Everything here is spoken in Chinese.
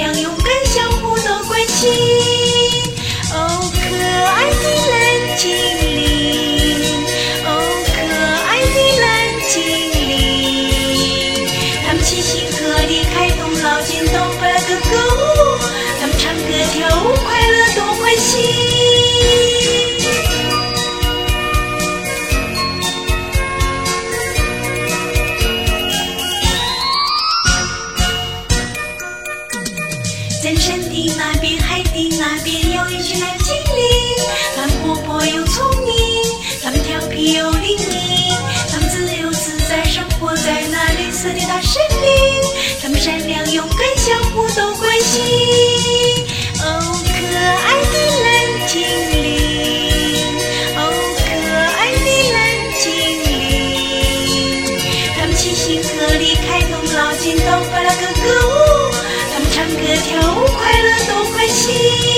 良勇敢，相互都关心。哦，可爱的蓝精灵，哦，可爱的蓝精灵，他们齐心合力开动脑筋，都巴拉个歌舞，他们唱歌跳舞，快乐多欢喜。在山的那边，海的那边，有一群蓝精灵，他们活泼又聪明，他们调皮又灵敏，他们自由自在生活在那绿色的大森林，他们善良勇敢，相互都关心。哦，可爱的蓝精灵，哦，可爱的蓝精灵，他们齐心合力开动脑筋，都巴拉个歌舞，他们唱歌跳舞，快乐都欢喜。